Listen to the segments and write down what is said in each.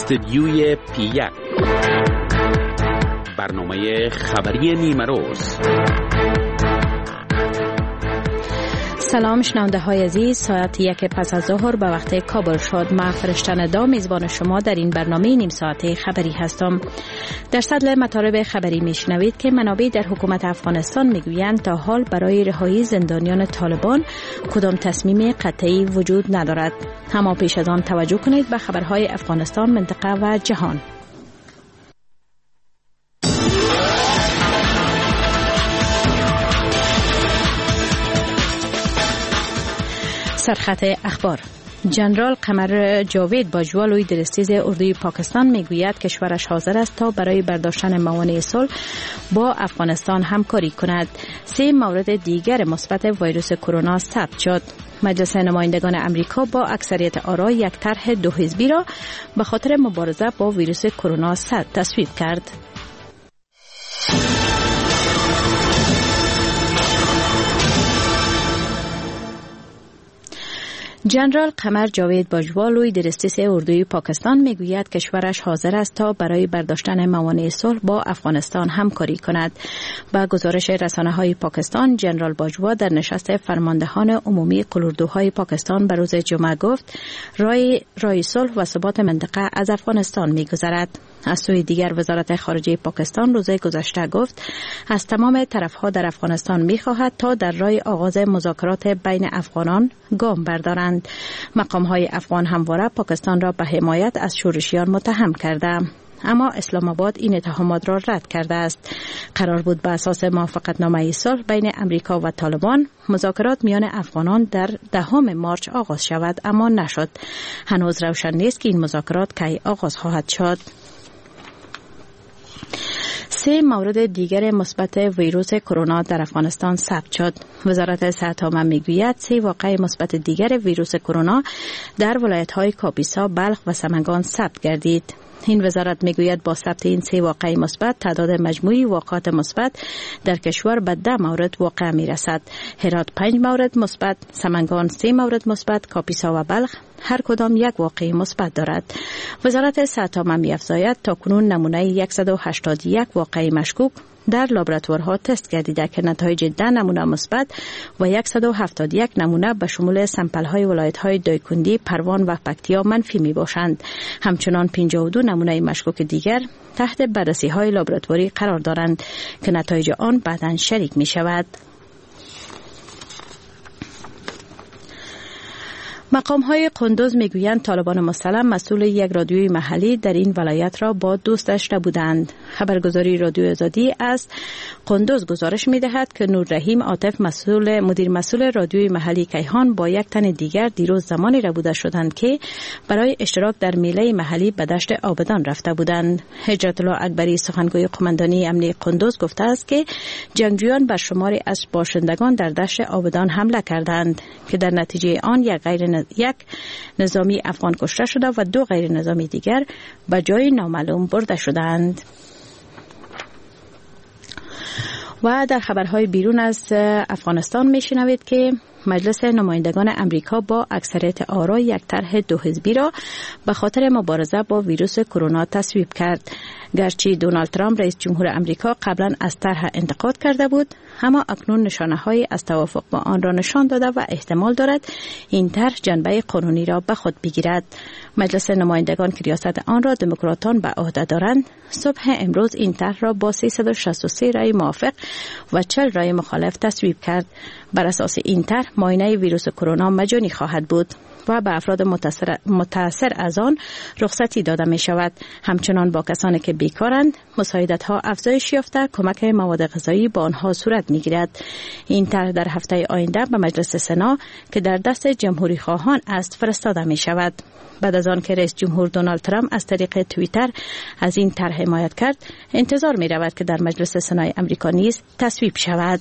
استدیوی پی1 برنامه خبری نیمه روز. سلام شنونده های عزیز، ساعت 1 پس از ظهر به وقت کابل شد. من فرشته ندا میزبان شما در این برنامه نیم ساعته خبری هستم. در صدر مطالب خبری میشنوید که منابع در حکومت افغانستان میگویند تا حال برای رهایی زندانیان طالبان کدام تصمیم قطعی وجود ندارد. اما پیش از آن توجه کنید به خبرهای افغانستان، منطقه و جهان. سرخط اخبار. جنرال قمر جاوید باجوا لوی درستیز اردوی پاکستان میگوید کشورش حاضر است تا برای برداشتن موانع صلح با افغانستان همکاری کند. 3 مورد دیگر مثبت ویروس کرونا ثبت شد. مجلس نمایندگان امریکا با اکثریت آرا یک طرح 2 حزبی را به خاطر مبارزه با ویروس کرونا تصویب کرد. جنرال قمر جاوید باجوا لوی درستیز اردوی پاکستان میگوید کشورش حاضر است تا برای برداشتن موانع صلح با افغانستان همکاری کند. با گزارش رسانه‌های پاکستان، جنرال باجوا در نشست فرماندهان عمومی قلدردوهای پاکستان به روز جمعه گفت رای صلح و ثبات منطقه از افغانستان میگذرد. از سوی دیگر وزارت خارجه پاکستان روز گذشته گفت از تمام طرفها در افغانستان می‌خواهد تا در راه آغاز مذاکرات بین افغانان گام بردارند. مقام‌های افغان همواره پاکستان را به حمایت از شورشیان متهم کرده، اما اسلام آباد این اتهامات را رد کرده است. قرار بود به اساس موافقتنامه صلح بین امریکا و طالبان مذاکرات میان افغانان در 10 مارچ آغاز شود، اما نشد. هنوز روشن نیست که این مذاکرات کی آغاز خواهد شد. 3 مورد دیگر مثبت ویروس کرونا در افغانستان ثبت شد. وزارت صحت عامه میگوید 3 واقعه مثبت دیگر ویروس کرونا در ولایت‌های کاپیسا، بلخ و سمنگان ثبت گردید. این وزارت میگوید با ثبت این 3 واقعه مثبت تعداد مجموعی واقعات مثبت در کشور به 10 مورد واقع میرسد. هرات 5 مورد مثبت، سمنگان 3 مورد مثبت، کاپیسا و بلخ هر کدام 1 واقعه مثبت دارد. وزارت صحت عامه می‌افزاید تاکنون نمونه 181 واقعه مشکوک در لابراتوارها تست گردیده که نتایج 10 نمونه مثبت و 171 نمونه به شمول سمپل‌های ولایت‌های دایکندی، پروان و پکتیا منفی می‌باشند. همچنان 52 نمونه مشکوک دیگر تحت بررسی‌های لابراتواری قرار دارند که نتایج آن بعداً شریک می‌شود. مقام‌های قندوز میگویند طالبان مسلم مسئول یک رادیوی محلی در این ولایت را با دوست داشته بودند. خبرگزاری رادیو آزادی از قندوز گزارش می‌دهد که نور رحیم عاطف مدیر مسئول رادیوی محلی کیهان با یک تن دیگر دیروز زمانی ربوده شدند که برای اشتراک در میله محلی به دشت آبادان رفته بودند. حجت الله اکبری سخنگوی قماندانی امنیتی قندوز گفته است که جنگجویان بر شماری از باشندگان در دشت آبادان حمله کردند که در نتیجه آن یک نظامی افغان کشته شده و 2 غیر نظامی دیگر به جای نامعلوم برده شدند. و در خبرهای بیرون از افغانستان میشنوید که مجلس نمایندگان امریکا با اکثریت آرا یک طرح 2 حزبی را به خاطر مبارزه با ویروس کرونا تصویب کرد. گرچه دونالد ترامپ رئیس جمهور امریکا قبلا از طرح انتقاد کرده بود، اما اکنون نشانه‌هایی از توافق با آن را نشان داده و احتمال دارد این طرح جنبه قانونی را به خود بگیرد. مجلس نمایندگان که ریاست آن را دموکراتان به عهده دارند، صبح امروز این طرح را با 363 رای موافق و 40 رای مخالف تصویب کرد. بر اساس این طرح معاینه ویروس کرونا مجانی خواهد بود و به افراد متأثر از آن رخصتی داده می شود. همچنان با کسانی که بیکارند مساعدت ها افزایش یافته کمک مواد غذایی با آنها صورت می گیرد. این طرح در هفته آینده به مجلس سنا که در دست جمهوری خواهان است فرستاده می شود. بعد از آن که رئیس جمهور دونالد ترامپ از طریق توییتر از این طرح حمایت کرد، انتظار می رود که در مجلس سنای امریکا نیز تصویب شود.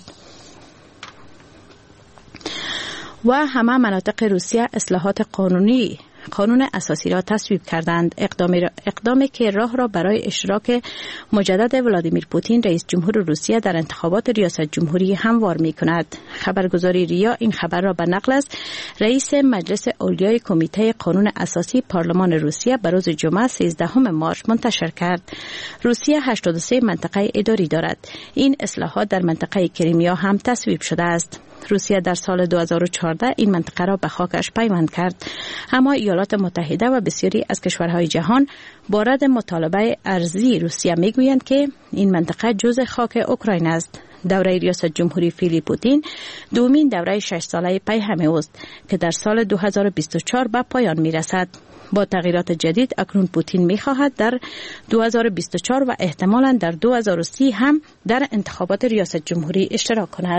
و همه مناطق روسیه اصلاحات قانونی قانون اساسی را تصویب کردند. اقدامی که راه را برای اشتراک مجدد ولادیمیر پوتین رئیس جمهور روسیه در انتخابات ریاست جمهوری هموار می کند. خبرگزاری ریا این خبر را به نقل از رئیس مجلس اولیای کمیته قانون اساسی پارلمان روسیه به روز جمعه 13 مارس منتشر کرد. روسیه 83 منطقه اداری دارد. این اصلاحات در منطقه کریمیا هم تصویب شده است. روسیه در سال 2014 این منطقه را به خاکش پیوند کرد، اما ایالات متحده و بسیاری از کشورهای جهان با رد مطالبه ارضی روسیه میگویند که این منطقه جزء خاک اوکراین است. دوره ریاست جمهوری فعلی پوتین دومین دوره 6 ساله پی همه اوست که در سال 2024 به پایان میرسد. با تغییرات جدید اکنون پوتین میخواهد در 2024 و احتمالاً در 2030 هم در انتخابات ریاست جمهوری اشتراک کند.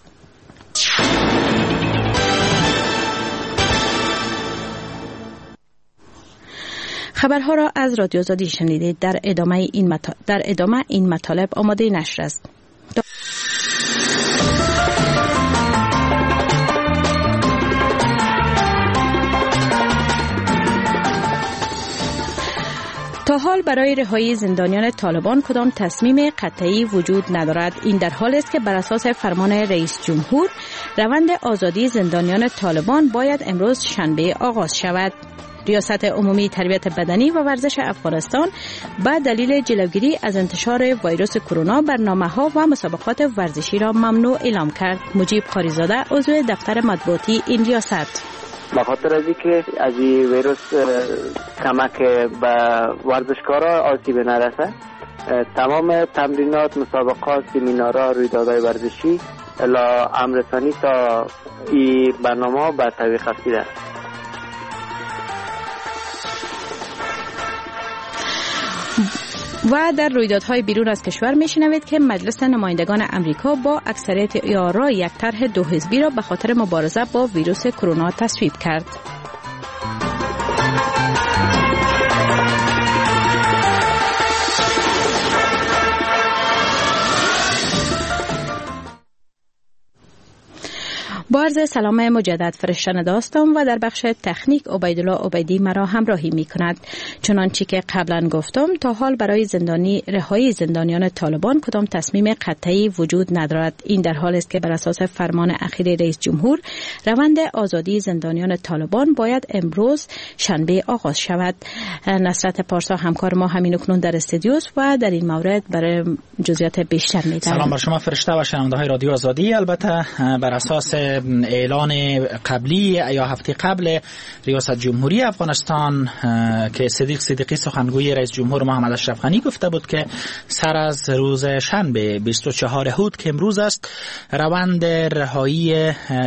خبرها را از رادیو آزادی شنیدید. در ادامه این مطالب آماده نشر است. تا حال برای رهایی زندانیان طالبان کدام تصمیم قطعی وجود ندارد. این در حالی است که بر اساس فرمان رئیس جمهور روند آزادی زندانیان طالبان باید امروز شنبه آغاز شود. ریاست عمومی تربیت بدنی و ورزش افغانستان به دلیل جلوگیری از انتشار ویروس کرونا برنامه‌ها و مسابقات ورزشی را ممنوع اعلام کرد. مجیب قاریزاده عضو دفتر مطبوعاتی این ریاست به خاطر از اینکه از این ویروس کمک به ورزشکارا آسیب نرسه، تمام تمرینات، مسابقات، سمینارها، رویدادهای ورزشی الا امرسانی تا این برنامه به تعویق افتاده. و در رویدادهای بیرون از کشور میشنوید که مجلس نمایندگان امریکا با اکثریت آرای یک طرح 2 حزبی را به خاطر مبارزه با ویروس کرونا تصویب کرد. با عرض سلام مجدد فرشتن داستم و در بخش تکنیک عبیدالله عبیدی مرا همراهی می کند. چنانچه که قبلا گفتم تا حال برای رهایی زندانیان طالبان کدام تصمیم قطعی وجود ندارد. این در حالی است که بر اساس فرمان اخیر رئیس جمهور روند آزادی زندانیان طالبان باید امروز شنبه آغاز شود. نصرت پارسا همکار ما همین اکنون در استودیوست و در این مورد برای جزئیات بیشتر می‌دهد. سلام بر شما فرشته و شنونده‌های رادیو آزادی. البته بر اساس اعلان قبلی یا هفته قبل ریاست جمهوری افغانستان که صدیقی سخنگوی رئیس جمهور محمد اشرف غنی گفته بود که سر از روز شنبه 24 هود که امروز است روند رهایی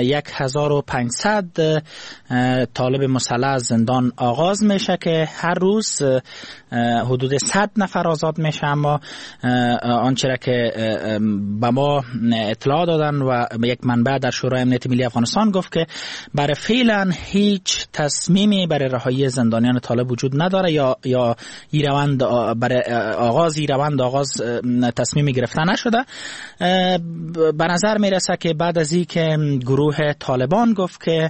1500 طالب مسلح از زندان آغاز میشه که هر روز حدود 100 نفر آزاد میشه. اما آنچه را که به ما اطلاع دادن و یک منبع در شورای امنیت ملی افغانستان گفت که برای فعلا هیچ تصمیمی برای رهایی زندانیان طالب وجود نداره یا این روند برای آغاز تصمیمی گرفته نشده. به نظر میرسه که بعد از این که گروه طالبان گفت که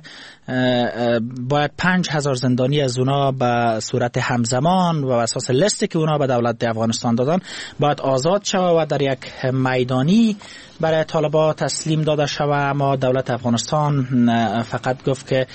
باید 5000 زندانی از اونا به صورت همزمان و اساس لیستی که اونا به دولت افغانستان دادن باید آزاد شود و در یک میدانی برای طالبان تسلیم داده شود. اما دولت افغانستان فقط گفت که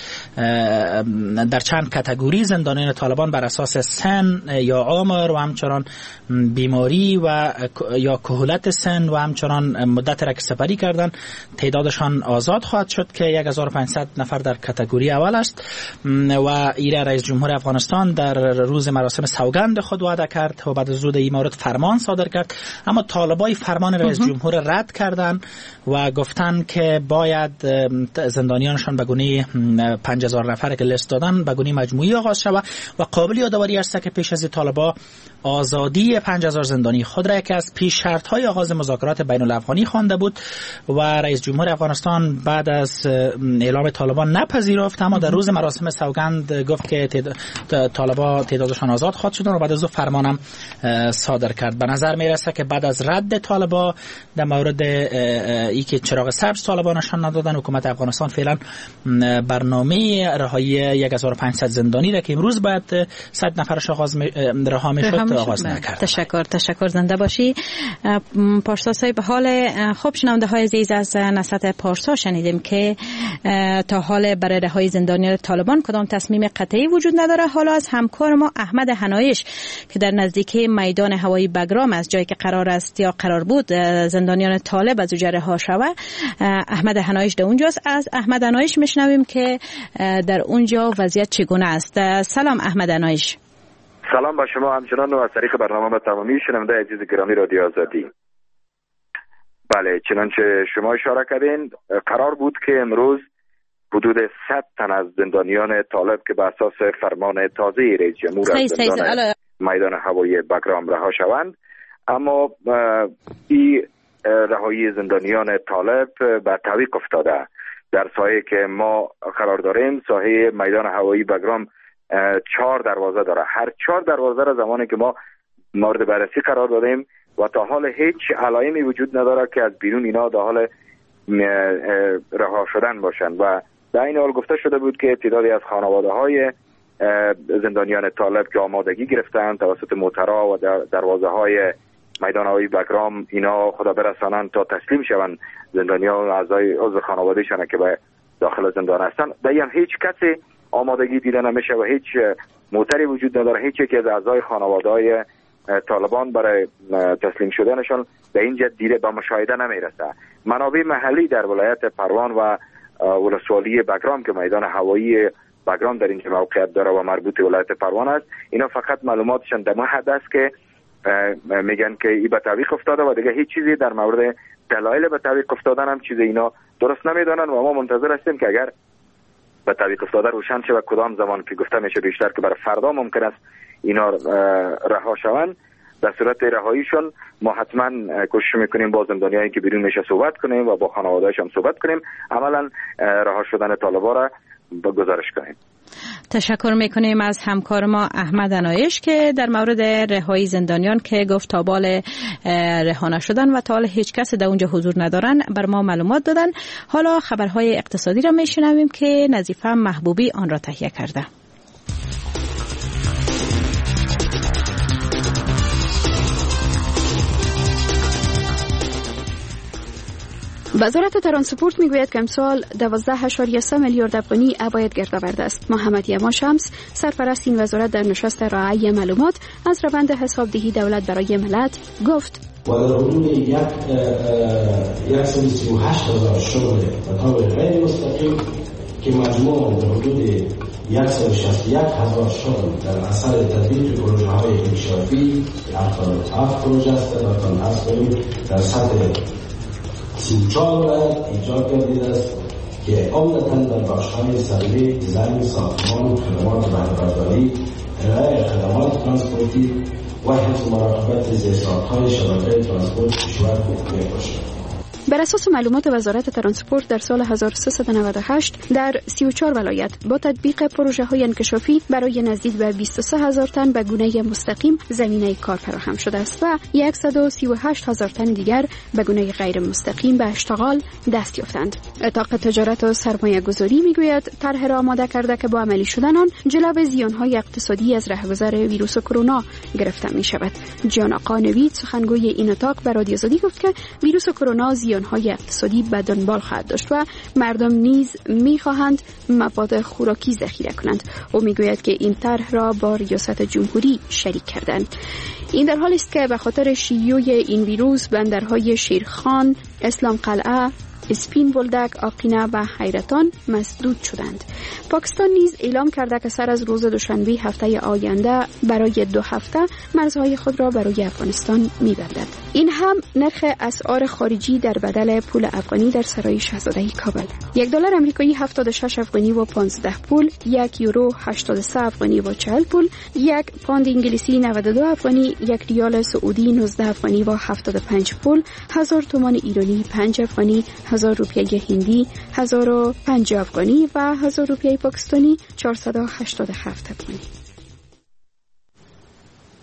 در چند کاتگوری زندانیان طالبان بر اساس سن یا عمر و همچنان بیماری و یا کهولت سن و همچنان مدت را که سپری کردن تعدادشان آزاد خواهد شد که 1500 نفر در کاتگوری اول است. و ایره رئیس جمهور افغانستان در روز مراسم سوگند خود وعده کرد و بعد از این مورد فرمان صادر کرد. اما طالبای فرمان رئیس جمهور رد کردن و گفتن که باید زندانیانشان به گونه 5000 نفر که لیست دادن به گونه مجموعی آغاز شود و قابل یادآوری است که پیش از طالبان آزادی 5000 زندانی خود را یکی از پیش شرط‌های آغاز مذاکرات بین الافغانی خوانده بود و رئیس جمهور افغانستان بعد از اعلام طالبان نپذیرفت. اما در روز مراسم سوگند گفت که طالبان تعدادشان آزاد خواهد شدن و بعد از فرمانم صادر کرد. به نظر میرسه که بعد از رد طالبان در مورد ای که چراغ سبز طالبانشان ندادن، حکومت افغانستان فعلا برنامه رهایی 1500 زندانی را که امروز باید 100 نفرش رها میشد آغاز نکرد. تشکر زنده باشی پارسا صاحب. حال خوب شنونده های عزیز، از نسبت پارسا شنیدیم که تا حال برای رهایی زندانیان طالبان کدام تصمیم قطعی وجود نداره. حالا از همکار ما احمد حنایش که در نزدیکی میدان هوایی بگرام از جایی که قرار است یا قرار بود زندانیان طالب از اونجا رها شود، احمد حنایش در اونجاست. از احمد حنایش میشنویم که در اونجا وضعیت چگونه است. سلام احمد حنایش. سلام با شما همچنان و از طریق برنامه با تمامی شنونده عزیز گرامی رادیو آزادی. بله، چنانچه شما اشاره کردین، قرار بود که امروز حدود 100 تن از زندانیان طالب که به اساس فرمان تازه رئیس جمهور از زندان میدان هوایی بگرام رها شوند، اما این رهایی زندانیان طالب به تعویق افتاده. در ساحه که ما قرار داریم، ساحه میدان هوایی بگرام 4 دروازه داره. هر 4 دروازه را زمانی که ما مورد بررسی قرار دادیم و تا حال هیچ علائمی وجود نداره که از بیرون اینا در حال رها شدن باشند. و در این حال گفته شده بود که تعدادی از خانواده های زندانیان طالب که آمادگی گرفتند توسط موترها و دروازه های میدان هوایی بگرام اینا خدا برسانند تا تسلیم شوند زندانیان و اعضای عضو خانوادهشان که به داخل زندان هستند. در این هیچ کسی آمادگی دیده نمیشه و هیچ موتری وجود نداره. هیچ یک از اعضای خانواده‌های طالبان برای تسلیم شدنشان به اینجا دیده به مشاهده نمیرسه. منابع محلی در ولایت پروان و ولسوالی بگرام که میدان هوایی بگرام در اینجا موقعیت داره و مربوط ولایت پروان است، اینا فقط معلوماتشان در حد است که میگن که این به تعویق افتاده و دیگه هیچ چیزی در مورد دلایل به تعویق افتادن هم چیزی اینا درست نمیدونن و ما منتظر هستیم که اگر به تعویق افتاده روشن شه و کدام زمان که گفته میشه بیشتر که برای فردا ممکن است اینا رها شوند. در صورت رهاییشون ما حتما کوشش میکنیم با زندانیایی که بیرون میشه صحبت کنیم و با خانواده‌هاشون صحبت کنیم، عملا رها شدن طالبا را گزارش کنیم. تشکر میکنیم از همکار ما احمد حنایش که در مورد رهایی زندانیان که گفت تا بال رها نشدن و تا حال هیچ کس در اونجا حضور ندارن بر ما معلومات دادن. حالا خبرهای اقتصادی را میشنویم که نظیفه محبوبی آن را تهیه کرده. وزارت ترانسپورت میگوید که امسال 12.3 میلیارد افغانی عواید گرد آورده است. محمد یما شمس سرپرست این وزارت در نشست رائع معلومات از روند حسابدهی دولت برای ملت گفت و در حدود 138,000 شغل به طور غیر مستقیم که مجموع در حدود 161,000 شغل در اثر تطبیق پروژه های انکشافی که 77 پروژه است در سطح 34 ولایت ایجاد گردیده است که عمدتاً در بخش‌های سروی، دیزاین، ساختمان، خدمات بهره‌برداری، ارائه خدمات ترانسپورتی و حفظ مراقبت زیرساخت‌های شبکه ترانسپورت کشور می‌باشد. بر اساس معلومات وزارت ترانسپورت در سال 1398 در 34 ولایت با تطبیق پروژه‌های انکشافی برای نزدیک به 23,000 تن به گونه مستقیم زمینه کار فراهم شده است و 138,000 تن دیگر به گونه غیر مستقیم به اشتغال دست یافتند. اتاق تجارت و سرمایه‌گذاری میگوید طرح را آماده کرده که با عملی شدن آن جلو زیان‌های اقتصادی از رهگذر ویروس کرونا گرفته می‌شود. جان آقا نوید سخنگوی این اتاق به رادیو آزادی گفت که ویروس کرونا زیان‌های اقتصادی به دنبال خواهد داشت و مردم نیز می‌خواهند مواد خوراکی ذخیره کنند. او میگوید که این طرح را با ریاست جمهوری شریک کردند. این در حالی است که به خاطر شیوع این ویروس بندرهای شیرخان، اسلام قلعه، اسپین بولدک، آقینه و حیرتان مسدود شدند. پاکستان نیز اعلام کرده که سر از روز دوشنبه هفته آینده برای 2 هفته مرزهای خود را برای افغانستان می‌بندد. این هم نرخ اسعار خارجی در بدل پول افغانی در سرای شاهزاده کابل. $1 آمریکایی 76 افغانی و 15 پول، 1 یورو 83 افغانی و 40 پول، 1 پوند انگلیسی 92 افغانی، 1 ریال سعودی 19 افغانی و 75 پول، 1000 تومان ایرانی 5 افغانی، 1000 روپیه هندی 1050 افغانی و 1000 روپیه پاکستانی 487 افغانی.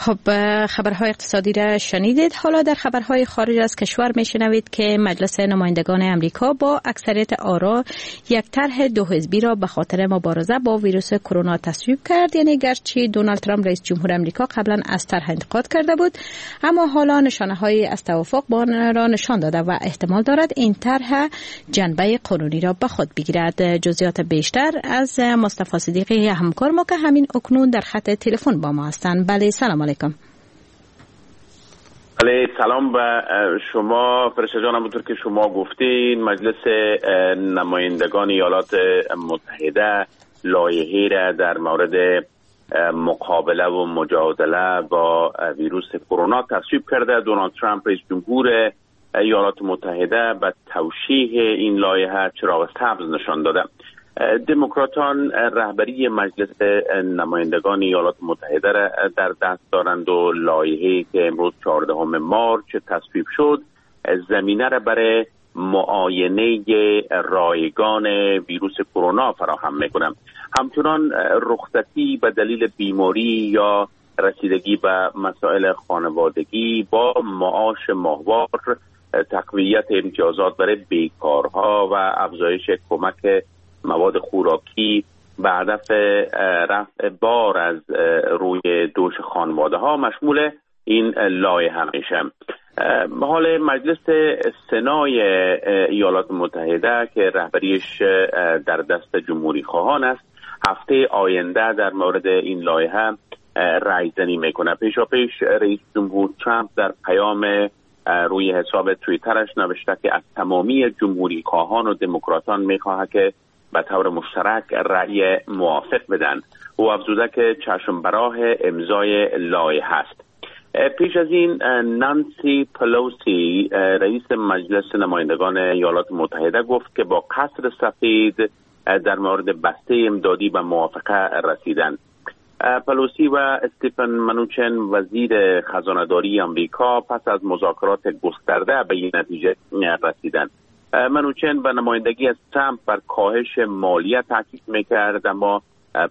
خب خبرهای اقتصادی را شنیدید. حالا در خبرهای خارج از کشور میشنوید که مجلس نمایندگان امریکا با اکثریت آرا یک طرح 2 حزبی را به خاطر مبارزه با ویروس کرونا تصویب کرد. یعنی گرچه دونالد ترامپ رئیس جمهور امریکا قبلا از طرح انتقاد کرده بود، اما حالا نشانه‌های از توافق با آن را نشان داده و احتمال دارد این طرح جنبه قانونی را به خود بگیرد. جزئیات بیشتر از مصطفی صدیقی همکار ما که همین اکنون در خط تلفن با ما هستند. بله، سلام علیکم. بله، سلام به شما فرشته جان. همونطور که شما گفتین، مجلس نمایندگان ایالات متحده لایحه‌ای را در مورد مقابله و مجادله با ویروس کرونا تصویب کرده. دونالد ترامپ رئیس جمهور ایالات متحده به توشیح این لایحه چراغ سبز نشان داده. دموکراتان رهبری مجلس نمایندگان ایالات متحده را در دست دارند و لایحه‌ای که امروز 14 مارس تصویب شد زمینه را برای معاینه رایگان ویروس کرونا فراهم می‌کند. همچنان رخصتی به دلیل بیماری یا رسیدگی به مسائل خانوادگی با معاش ماهوار، تقویت امتیازات برای بیکارها و افزایش کمک مواد خوراکی به هدف رفع بار از روی دوش خانواده ها مشمول این لایحه میشه. حال مجلس سنای ایالات متحده که رهبریش در دست جمهوری خواهان است، هفته آینده در مورد این لایحه رأی زنی میکنه. پیشاپیش رئیس جمهور ترامپ در پیام روی حساب توییترش نوشته که از تمامی جمهوری خواهان و دموکراتان میخواهد که به طور مشترک رأی موافق بدن. او افزوده که چشم براه امضای لایحه است. پیش از این نانسی پلوسی رئیس مجلس نمایندگان ایالات متحده گفت که با قصر سفید در مورد بسته امدادی به موافقه رسیدند. پلوسی و استیفن منوچن وزیر خزانه‌داری آمریکا پس از مذاکرات گسترده به این نتیجه رسیدند. منوچن به نمایندگی از ترامپ بر کاهش مالیات تاکید میکرد، اما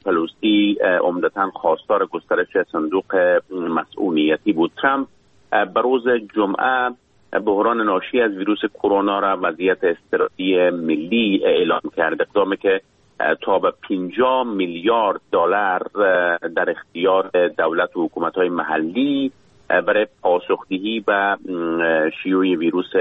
پلوسی عمدتاً خواستار گسترش صندوق مسئولیتی بود. ترامپ به روز جمعه بحران ناشی از ویروس کرونا را وضعیت استراتژی ملی اعلام کرد، اقدامی که تا به 50 میلیارد دلار در اختیار دولت و حکومت‌های محلی برای پاسخدهی به شیوع ویروس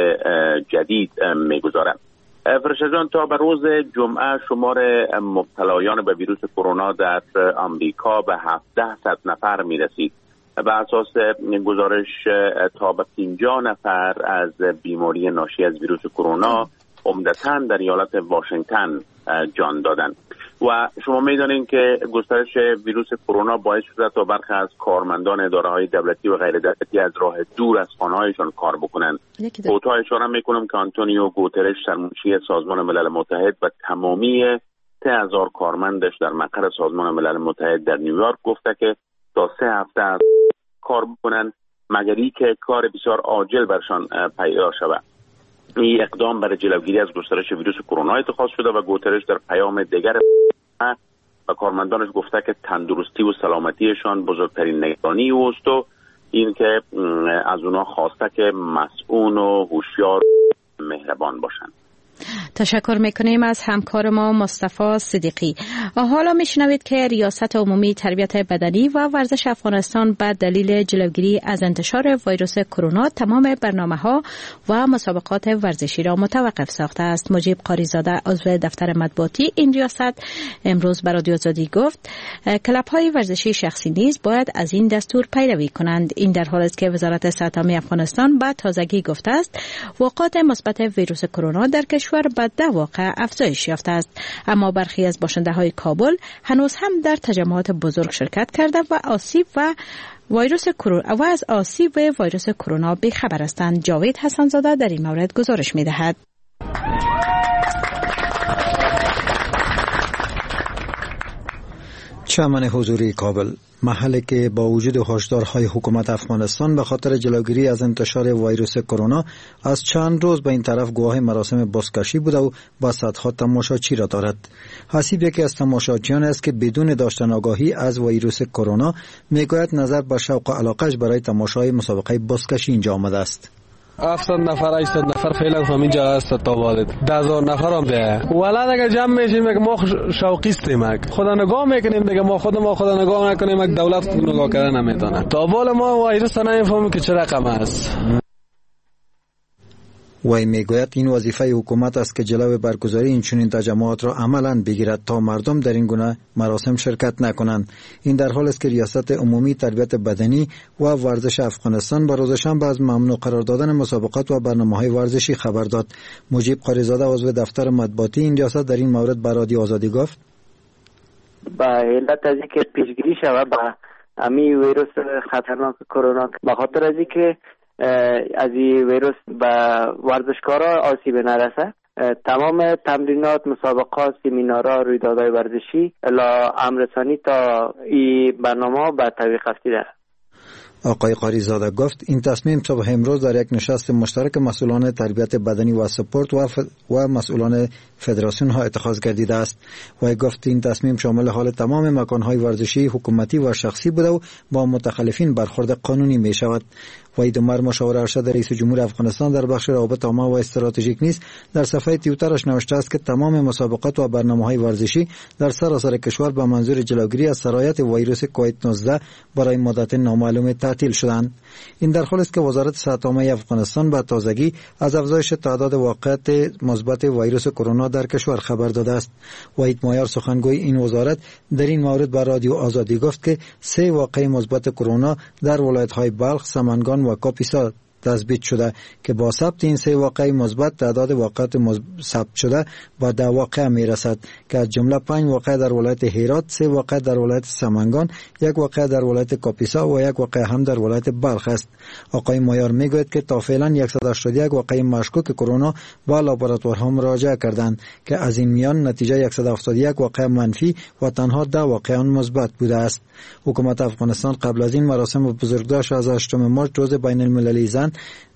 جدید می‌گذارد. فرشتجان، تا به روز جمعه شمار مبتلایان به ویروس کرونا در آمریکا به 1700 نفر می‌رسید. به اساس گزارش تا به 50 نفر از بیماری ناشی از ویروس کرونا عمدتاً در ایالت واشنگتن جان دادند. و شما می‌دانید که گسترش ویروس کرونا باعث شده تا برخی از کارمندان اداره‌های دولتی و غیر دولتی از راه دور از خانه‌هایشان کار بکنند. کوتاه اشاره می‌کنم که آنتونیو گوترش سرمنشی سازمان ملل متحد و تمامی 3000 کارمندش در مقر سازمان ملل متحد در نیویورک گفته که تا 3 هفته کار بکنند مگر اینکه کار بسیار عاجل برشان پیدا شود. این اقدام برای جلوگیری از گسترش ویروس کرونا اتخاذ شده و گوترش در پیام دیگر و کارمندانش گفته که تندرستی و سلامتیشان بزرگترین نگرانی اوست و این که از اونا خواسته که مسئول و هوشیار و مهربان باشند. تشکر میکنیم از همکار ما مصطفی صدیقی. حالا میشنوید که ریاست عمومی تربیت بدنی و ورزش افغانستان به دلیل جلوگیری از انتشار ویروس کرونا تمام برنامه‌ها و مسابقات ورزشی را متوقف ساخته است. مجیب قاریزاده عضو دفتر مطبوعاتی این ریاست امروز به رادیو آزادی گفت کلب‌های ورزشی شخصی نیز باید از این دستور پیروی کنند. این در حالی است که وزارت صحت عامه افغانستان به تازگی گفته است وقایع مثبت ویروس کرونا در کشور به 10 واقع افزایش یافته است، اما برخی از باشنده‌های کابل هنوز هم در تجمعات بزرگ شرکت کرده و از آسیب ویروس کرونا بی‌خبر هستند. جاوید حسن‌زاده در این مورد گزارش می‌دهد. چمن حضوری کابل، محلی که با وجود هشدارهای حکومت افغانستان به خاطر جلوگیری از انتشار ویروس کرونا از چند روز به این طرف گواه مراسم بزکشی بوده و با صدها تماشاچی را دارد. حسیب یکی از تماشاچیان است که بدون داشتن آگاهی از ویروس کرونا میگوید نظر به شوق و علاقه‌اش برای تماشای مسابقه بزکشی اینجا آمده است. 700 نفر 800 نفر فعلا همینجا هست تا والد 10000 نفر هم ده ولاد اگر جمع میشیم که ما شوقیستیم خدا نگاه میکنیم دیگه ما خدا نگاه نکنیم دولت نگاه کردن نمیتونه تا بالا ما ویروس نمیفهمیم که چه رقم است. وی میگوید این وظیفه حکومت است که جلوی برگزاری این چنین تجمعات را عملاً بگیرد تا مردم در این گونه مراسم شرکت نکنند. این در حالی است که ریاست عمومی تربیت بدنی و ورزش افغانستان با روز شنبه از ممنوع قرار دادن مسابقات و برنامه‌های ورزشی خبر داد. مجیب قاریزاده عضو دفتر مطبوعاتی این ریاست در این مورد به رادیو آزادی گفت: با علت از اینکه پیشگیری شود با امی ویروس خطرناک کرونا، به خاطر از اینکه از این ویروس به ورزشکارا آسیب نرسه، تمام تمرینات، مسابقات، سمینارها، رویدادهای ورزشی الا امرسانی تا این برنامه به تعویق افتیده. آقای قاریزاده گفت این تصمیم صبح امروز در یک نشست مشترک مسئولان تربیت بدنی و سپورت و مسئولان فدراسیون ها اتخاذ گردیده است. و گفت این تصمیم شامل حال تمام مکانهای ورزشی حکومتی و شخصی بوده و با متخلفین برخورد قانونی می شود. وحید عمر مشاور ارشد رئیس جمهور افغانستان در بخش روابط عامه و استراتژیک نیز در صفحه توییترش نوشته است که تمام مسابقات و برنامه‌های ورزشی در سراسر کشور به منظور جلوگیری از سرایت ویروس کووید 19 برای مدت نامعلوم تعطیل شدند. این در حالی است که وزارت صحت عامه افغانستان به تازگی از افزایش تعداد واقعات مثبت ویروس کرونا در کشور خبر داده است. وحید مایار سخنگوی این وزارت در این مورد به رادیو آزادی گفت که 3 واقعه مثبت کرونا در ولایت‌های بلخ، سمنگان و کاپیسا تثبیت شده که با ثبت این 3 واقعه مثبت تعداد واقعات ثبت شده با 10 واقعه میرسد که از جمله 5 واقعه در ولایت هرات، 3 واقعه در ولایت سمنگان، 1 واقعه در ولایت کاپیسا و 1 واقعه هم در ولایت بلخ است. آقای مایار میگوید که تا فعلا 181 واقعه مشکوک کرونا با لابراتوارها مراجعه کردند که از این میان نتیجه 171 واقعه منفی و تنها 10 واقعه مثبت بوده است. حکومت افغانستان قبل از این مراسم بزرگداشت از 8 مارس روز بین المللی زن،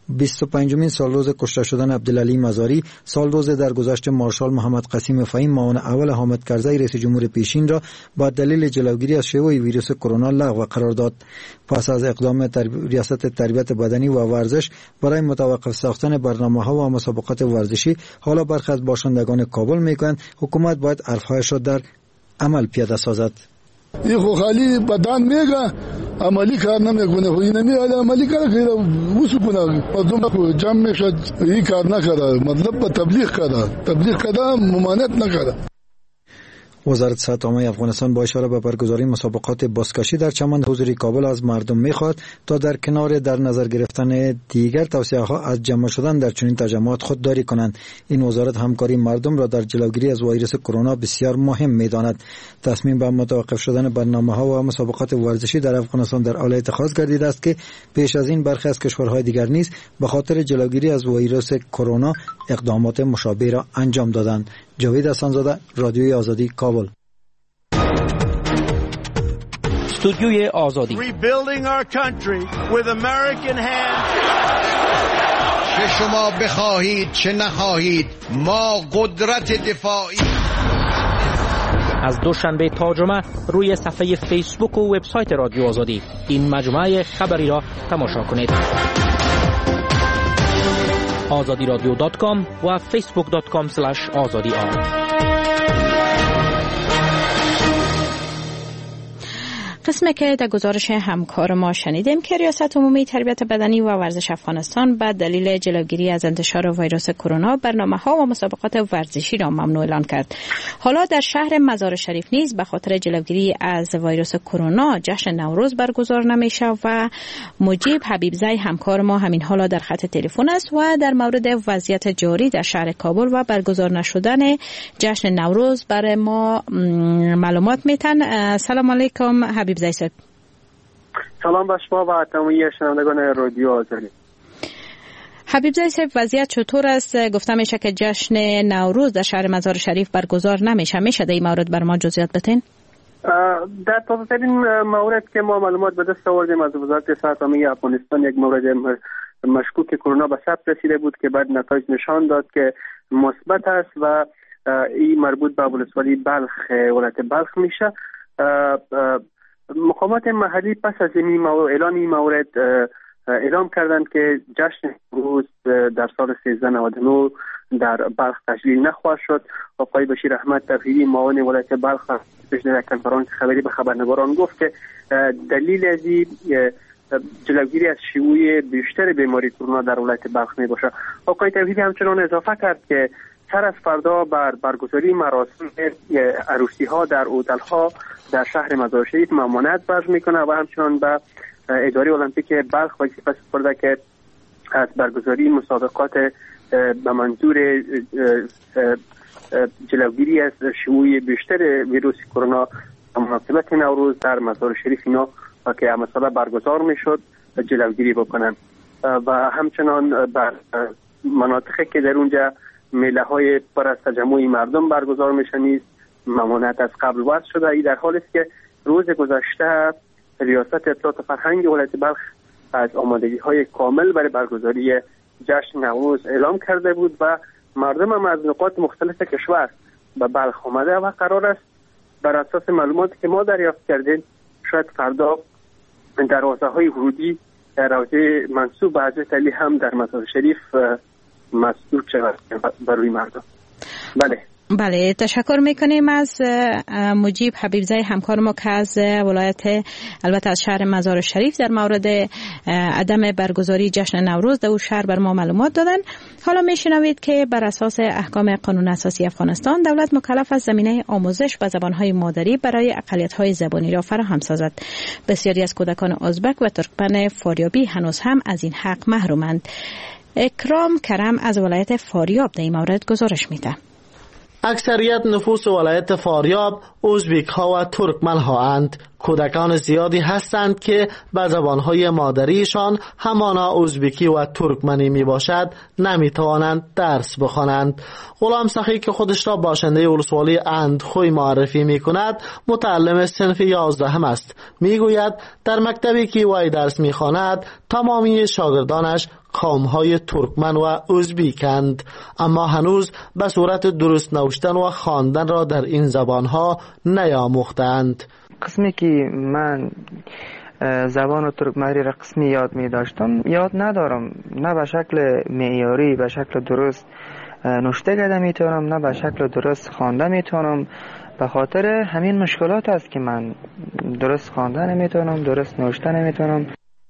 25مین سالروز کشته شدن عبدالعلی مزاری، سالروز درگذشت مارشال محمد قسیم فهیم معاون اول حامد کرزی رئیس جمهور پیشین را با دلیل جلوگیری از شیوع ویروس کرونا لغو قرار داد. پس از اقدام ریاست تربیت بدنی و ورزش برای متوقف ساختن برنامه‌ها و مسابقات ورزشی، حالا برخی از باشندگان کابل میگویند حکومت باید حرفهایش را در عمل پیاده سازد. این خو خالی بدن میگه عملی کار نمیکنه، خو این نمیاد عملی کار کنه وسو کنه مردم کو جمع میشد این کار نکرده، مطلب تبلیغ کرده ممانعت نکرده. وزارت صحت عامه افغانستان با اشاره به برگزاری مسابقات بزکشی در چمن حضوری کابل از مردم میخواد تا در کنار در نظر گرفتن دیگر توصیه‌ها از جمع شدن در چنین تجمعات خودداری کنند. این وزارت همکاری مردم را در جلوگیری از ویروس کرونا بسیار مهم می‌داند. تصمیم به متوقف شدن برنامه‌ها و مسابقات ورزشی در افغانستان در حال اتخاذ گردیده است که پیش از این برخی از کشورهای دیگر نیز به خاطر جلوگیری از ویروس کرونا اقدامات مشابه را انجام دادند. جاوید حسن‌زاده، رادیوی آزادی، کابل. استودیوی آزادی. Rebuilding our country with American hands. چه شما بخواهید چه نخواهید ما قدرت دفاعی. از دوشنبه تا جمعه روی صفحه فیسبوک و وبسایت رادیو آزادی این مجموعه خبری را تماشا کنید. azadiradio.com و facebook.com/azadi. قسمی که در گزارش همکار ما شنیدیم که ریاست عمومی تربیت بدنی و ورزش افغانستان به دلیل جلوگیری از انتشار ویروس کرونا برنامه‌ها و مسابقات ورزشی را ممنوع اعلام کرد. حالا در شهر مزار شریف نیز به خاطر جلوگیری از ویروس کرونا جشن نوروز برگزار نمیشه و مجیب حبیبزی همکار ما همین حالا در خط تلفن است و در مورد وضعیت جاری در شهر کابل و برگزار نشدن جشن نوروز برای ما معلومات میتن. سلام علیکم حبیب زی صاحب. سلام به شما و تمامی شنوندگان رادیو آزادی. حبیب زی صاحب، وضعیت چطور است؟ گفته میشه که جشن نوروز در شهر مزار شریف برگزار نمیشه. میشه در این مورد بر ما جزئیات بتین؟ در تازه‌ترین مورد که ما معلومات به دست آوردیم از وزارت صحت عامه افغانستان، یک مورد مشکوک کرونا به ثبت رسیده بود که بعد نتایج نشان داد که مثبت است و این مربوط به ولسوالی بلخ، ولایت بلخ میشه. مقامات محلی پس از اعلان این مورد اعلام کردند که جشن نوروز در سال 1399 در بلخ تجلیل نخواهد شد. آقای بشیر احمد توحیدی معاون ولایت بلخ پیش در کنفرانس خبری به خبرنگاران گفت که دلیل از جلوگیری از شیوع بیشتر بیماری کرونا در ولایت بلخ می باشه. آقای توحیدی همچنان اضافه کرد که سر از فردا برگزاری مراسم عروسی ها در هتل ها در شهر مزار شریف ممانعت وضع میکنه و همچنان به اداره المپیک بلخ وظیفه سپرده که از برگزاری مسابقات به منظور جلوگیری از شیوع بیشتر ویروس کرونا مناسبت نوروز در مزار شریف اینا که مثلا برگزار میشد جلوگیری بکنن و همچنان بر مناطقی که در اونجا میله های پر از تجمع مردم برگزار میشه نیست ممانعت از قبل وضع شده. ای در حالی است که روز گذشته ریاست اطلاعات فرهنگ ولایت بلخ از آمادگی های کامل برای برگزاری جشن نوروز اعلام کرده بود و مردم هم از نقاط مختلف کشور به بلخ آمده و قرار است بر اساس معلوماتی که ما دریافت کردیم شاید فردا دروازه های ورودی در روضه منسوب به حضرت علی هم در مزار شریف مسدود شود برای مردم. بله، تشکر میکنیم از مجیب حبیبزی همکار ما که از ولایت البته از شهر مزار شریف در مورد عدم برگزاری جشن نوروز در اون شهر بر ما معلومات دادن. حالا میشنوید که بر اساس احکام قانون اساسی افغانستان دولت مکلف است زمینه آموزش به زبانهای مادری برای اقلیت‌های زبانی را فراهم سازد. بسیاری از کودکان ازبک و ترکمن فاریابی هنوز هم از این حق محرومند. اکرام کرم از ولایت فاریاب در این مورد گزارش میده. اکثریت نفوس ولایت فاریاب ازبک ها و ترکمن ها اند. کودکان زیادی هستند که به زبانهای مادریشان همانا ازبکی و ترکمنی می باشد نمی توانند درس بخوانند. غلام سخی که خودش را باشنده ولسوالی اندخوی معرفی می کند متعلم صنف 11 است. می گوید در مکتبی که وی درس می خواند تمامی شاگردانش قوم‌های ترکمن و ازبیکند، اما هنوز به صورت درست نوشتن و خواندن را در این زبان‌ها نیاموختند. قسمی که من زبان ترکمنی را قسمی یاد می داشتم یاد ندارم، نه به شکل معیاری به شکل درست نوشته کرده می تونم، نه به شکل درست خوانده می تونم. به خاطر همین مشکلات است که من درست خوانده نمی تونم، درست نوشته نمی تونم.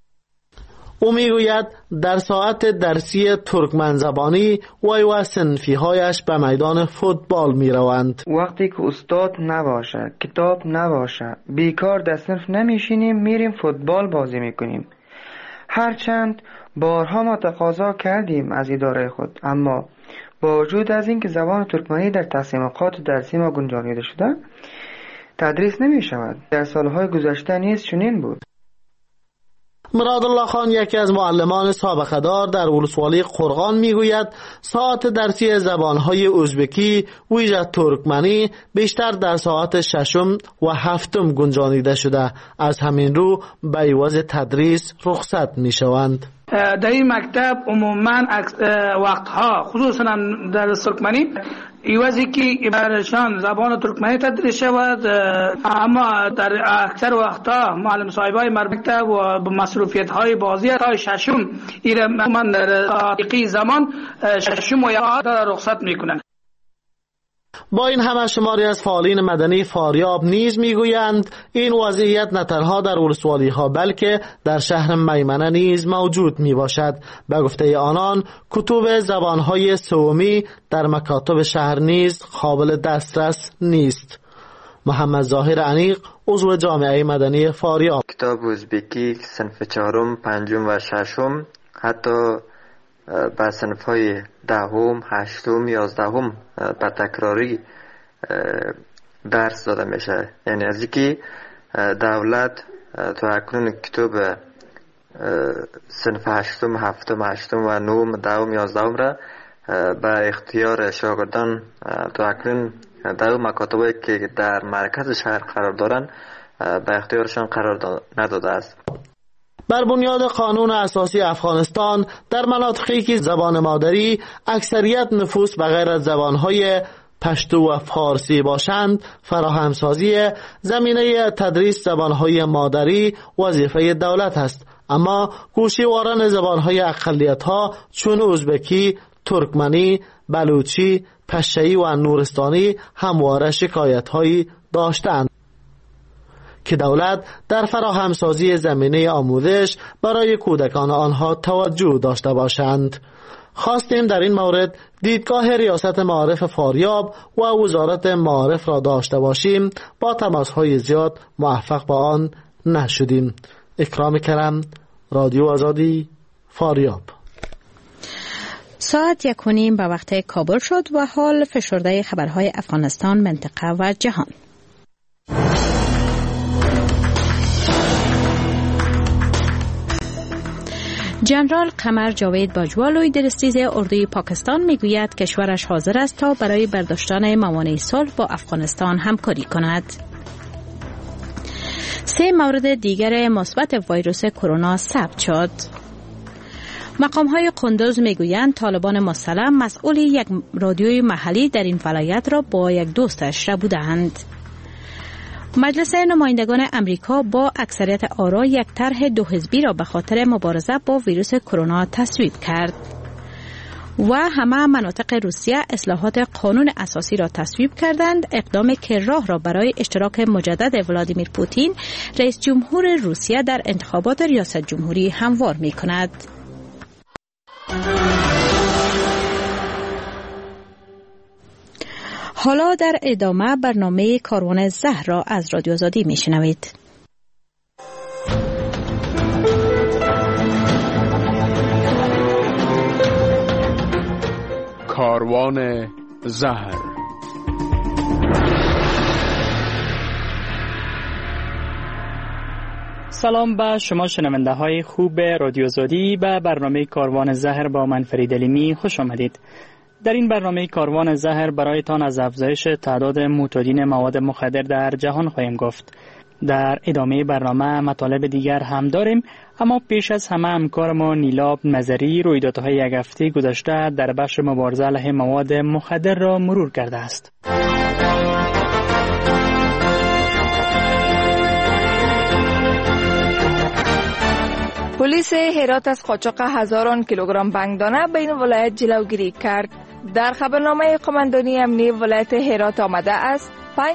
او میگوید در ساعت درسی ترکمن زبانی وی و صنفی هایش به میدان فوتبال می روند. وقتی که استاد نباشه، کتاب نباشه، بیکار در صنف نمیشینیم، میریم فوتبال بازی میکنیم. هرچند بارها ما تقاضا کردیم از اداره خود، اما با وجود از اینکه زبان ترکمنی در تصمیمات درسی ما گنجانیده شده تدریس نمی شود. در سالهای گذشته نیز چنین بود. مراد الله خان یکی از معلمان سابقه دار در ولسوالی قرغان میگوید ساعت درسی زبانهای ازبکی ویژه ترکمنی بیشتر در ساعت 6 و 7 گنجانیده شده، از همین رو به عوض تدریس رخصت میشوند. در این مکتب عموما وقتها خصوصا در ترکمنی ایوازی که برشان زبان ترکمنی تدریس شود، اما در اکثر وقتها معلم صاحبای مکتب و مصروفیت های بازی تا 6 من در حقیقی زمان 6 و 1 رخصت میکنند. با این همه شماری از فعالین مدنی فاریاب نیز میگویند این وضعیت نه تنها در ولسوالی ها بلکه در شهر میمنه نیز موجود می باشد. به گفته آنان کتب زبانهای سومی در مکاتب شهر نیز قابل دسترس نیست. محمد ظاهر انیق عضو جامعه مدنی فاریاب: کتاب ازبکی صنف 4، 5 و 6 حتی با صنف های 10، 8، 11 به تکراری درس داده میشه. یعنی از اینکه دولت تا اکنون کتاب صنف 8، 7، 8 و 9، 10، 11 را به اختیار شاگردان تا اکنون در مکاتبی که در مرکز شهر قرار دارند به اختیارشان قرار نداده است. بر بنیاد قانون اساسی افغانستان در مناطقی که زبان مادری اکثریت نفوس به غیر از زبانهای پشتو و فارسی باشند، فراهمسازی زمینه تدریس زبانهای مادری وظیفه دولت است، اما گوشیواران زبانهای اقلیت‌ها چون ازبکی، ترکمنی، بلوچی، پشتویی و نورستانی همواره شکایت‌هایی داشتند که دولت در فراهمسازی زمینه آموزش برای کودکان آنها توجه داشته باشند. خواستیم در این مورد دیدگاه ریاست معارف فاریاب و وزارت معارف را داشته باشیم، با تماس‌های زیاد موفق به آن نشدیم. اکرام کرم، رادیو آزادی، فاریاب. ساعت 1:30 به وقت کابل شد و حال فشرده خبرهای افغانستان، منطقه و جهان. جنرال قمر جاوید باجوا لوی درستیز اردوی پاکستان میگوید کشورش حاضر است تا برای برداشتن موانع صلح با افغانستان همکاری کند. 3 مورد دیگر مثبت ویروس کرونا ثبت شد. مقام‌های قندوز میگویند طالبان مسلح مسئول یک رادیوی محلی در این ولایت را با یک دوستش ربودند. مجلس نمایندگان امریکا با اکثریت آرا یک طرح 2 حزبی را به خاطر مبارزه با ویروس کرونا تصویب کرد و همه مناطق روسیه اصلاحات قانون اساسی را تصویب کردند، اقدامی که راه را برای اشتراک مجدد ولادیمیر پوتین رئیس جمهور روسیه در انتخابات ریاست جمهوری هموار می کند. حالا در ادامه برنامه کاروان زهر را از رادیو آزادی می شنوید. کاروان زهر. سلام به شما شنونده های خوب رادیو آزادی، به برنامه کاروان زهر با من فرید علیمی خوش آمدید. در این برنامه کاروان زهر برایتان از افزایش تعداد معتادین مواد مخدر در جهان خواهیم گفت. در ادامه برنامه مطالب دیگر هم داریم، اما پیش از همه همکار ما نیلاب نظری رویدادهای یک هفته گذشته در بخش مبارزه علیه مواد مخدر را مرور کرده است. پلیس هرات از قاچاق هزاران کیلوگرم بنگدانه بین ولایت جلوگیری کرد. در خبرنامه قماندانی امنیتی ولایت هرات آمده است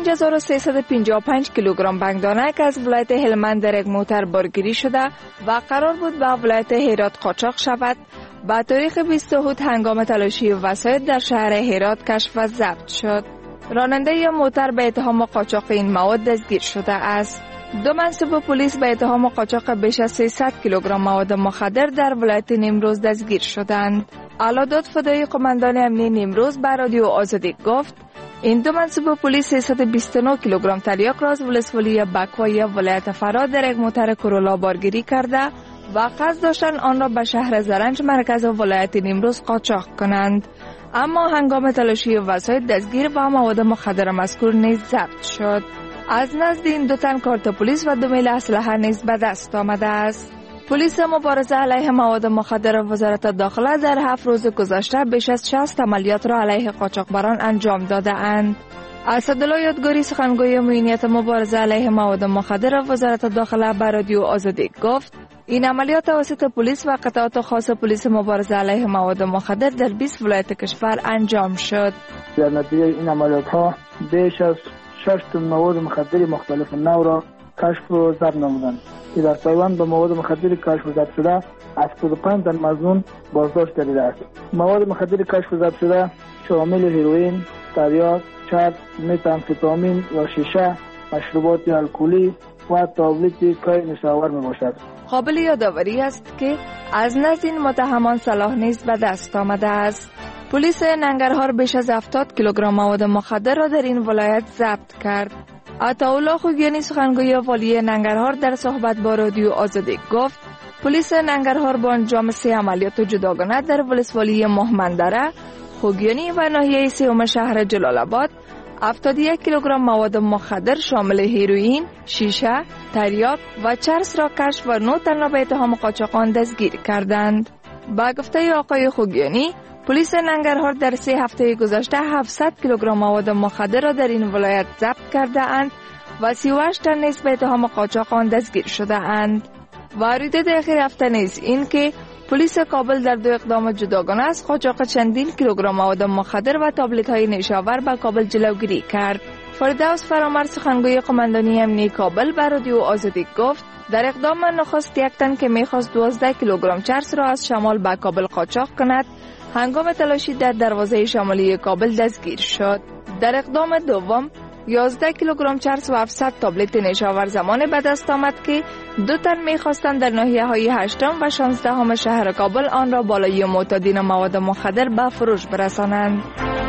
5355 کیلوگرم بنگدانه که از ولایت هلمند در یک موتر بارگیری شده و قرار بود به ولایت هرات قاچاق شود. با تاریخ 20 هوت هنگام تلاشی وسایط در شهر هرات کشف و ضبط شد. راننده یا موتر به اتهام قاچاق این مواد دستگیر شده است. 2 منصوب پلیس به اتهام قاچاق بیش از 300 کیلوگرم مواد مخدر در ولایت نیمروز دستگیر شدند. علادات فدایی قماندان امنیتی نیمروز به رادیو آزادی گفت این 2 منصوب پلیس 329 کیلوگرم تریاک را از ولسوالی بکوای ولایت فراد در یک موتر کرولا بارگیری کرده و قصد داشتند آن را به شهر زرنج مرکز ولایت نیمروز قاچاق کنند، اما هنگام تلاشی وسایط دستگیر و مواد مخدر مذکور نیز ضبط شد. از نزد این 2 تن کارت پلیس و 2 میل اسلحه نیز به دست آمده است. پلیس مبارزه علیه مواد مخدر وزارت داخله در 7 روز گذشته بیش از 60 عملیات را علیه قاچاقبران انجام داده اند. اسدالله یادگاری سخنگوی معینیت مبارزه علیه مواد مخدر وزارت داخله به رادیو آزادی گفت این عملیات توسط پلیس و قطعات خاص پلیس مبارزه علیه مواد مخدر در 20 ولایت کشور انجام شد. در نتیجه این عملیات ها بیش از 6 تن مواد مخدر مختلف نوع را کشف و ضبط نمودند که در پیوند به مواد مخدر کشف و ضبط شده 75 تن مظنون بازداشت گردیده است. مواد مخدر کشف و ضبط شده شامل هیروئین، تریاک، چرب، متامفتامین یا شیشه، مشروبات الکلی و تابلت کای نشاور می باشد. قابل یادآوری است که از نزد این متهمان سلاح نیز به دست آمده است. پلیس ننگرهار بیش از 70 کیلوگرم مواد مخدر را در این ولایت ضبط کرد. عطاالله خوگیانی سخنگوی والی ننگرهار در صحبت با رادیو آزادی گفت پلیس ننگرهار با انجام 3 عملیات جداگانه در ولسوالی مهمندره، خوگیانی و ناحیه 3 شهر جلال آباد 71 کیلوگرم مواد مخدر شامل هیروئین، شیشه، تریاک و چرس را کشف و 9 تن را به اتهام قاچاقان دستگیر کردند. با گفته آقای خوگیانی، پلیس ننگرهار در 3 هفته گذشته 700 کیلوگرم مواد مخدر را در این ولایت ضبط کرده اند و 38 تن نیز به اتهام قاچاق آن دستگیر شده اند. و رویداد اخیر هفته نیز این که پلیس کابل در 2 اقدام جداگانه از قاچاق چندین کیلوگرم مواد مخدر و تابلت های نیشاور به کابل جلوگیری کرد. فردوس فرامرد سخنگوی قماندانی امنیتی کابل به رادیو آزادی گفت در اقدام نخست یک تن که میخواست 12 کیلوگرم چرس را از شمال به کابل قاچاق کند هنگام تلاشی در دروازه شمالی کابل دستگیر شد. در اقدام دوم 11 کیلوگرم چرس و 700 تابلت نیشاور زمان به دست آمد که 2 تن می‌خواستند در ناحیه‌های 8 و 16 شهر کابل آن را بالای معتادین مواد مخدر به فروش برسانند.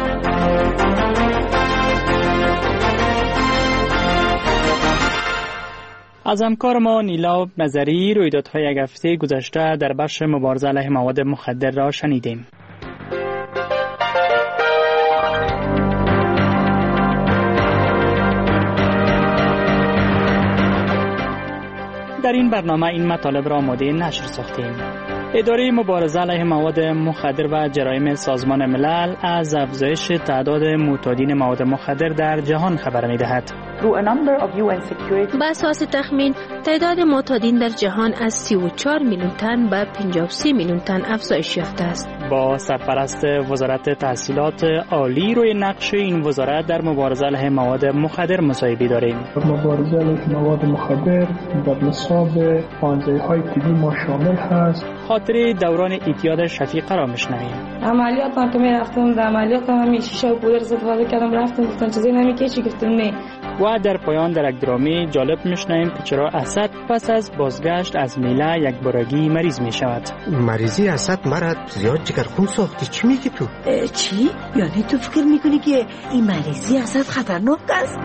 از همکار ما نیلا نظری رویدادهای یک هفته گذشته در بخش مبارزه علیه مواد مخدر را شنیدیم. در این برنامه این مطالب را آماده نشر ساختیم. اداره مبارزه علیه مواد مخدر و جرایم سازمان ملل از افزایش تعداد معتادین مواد مخدر در جهان خبر می‌دهد. به اساس تخمین تعداد معتادین در جهان از 34 میلیون تن به 53 میلیون تن افزایش یافته است. با سرپرست وزارت تحصیلات عالی روی نقش این وزارت در مبارزه علیه مواد مخدر مصاحبه داریم. مبارزه علیه مواد مخدر در نصاب پانزه‌های طبی ما شامل هست. خاطره دوران اعتیاد شفیقه را میشنویم. عملیات من که میرفتم در عملیات هم شیشه و پودر استفاده کردم رفتم گفتن چیزی نمیکشی گفتم نه. و در پایان در یک درامی جالب میشنویم که چرا اسد پس از بازگشت از میله یک بارگی مریض میشود. مریضی اسد مرا زیاد جگرخون ساختی. چی میگی تو؟ چی؟ یعنی تو فکر میکنی که این مریضی اسد خطرناک است؟